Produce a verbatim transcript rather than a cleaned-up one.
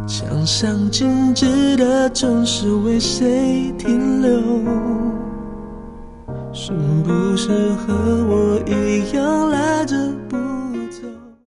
墙上静止的总是为谁停留？是不是和我一样赖着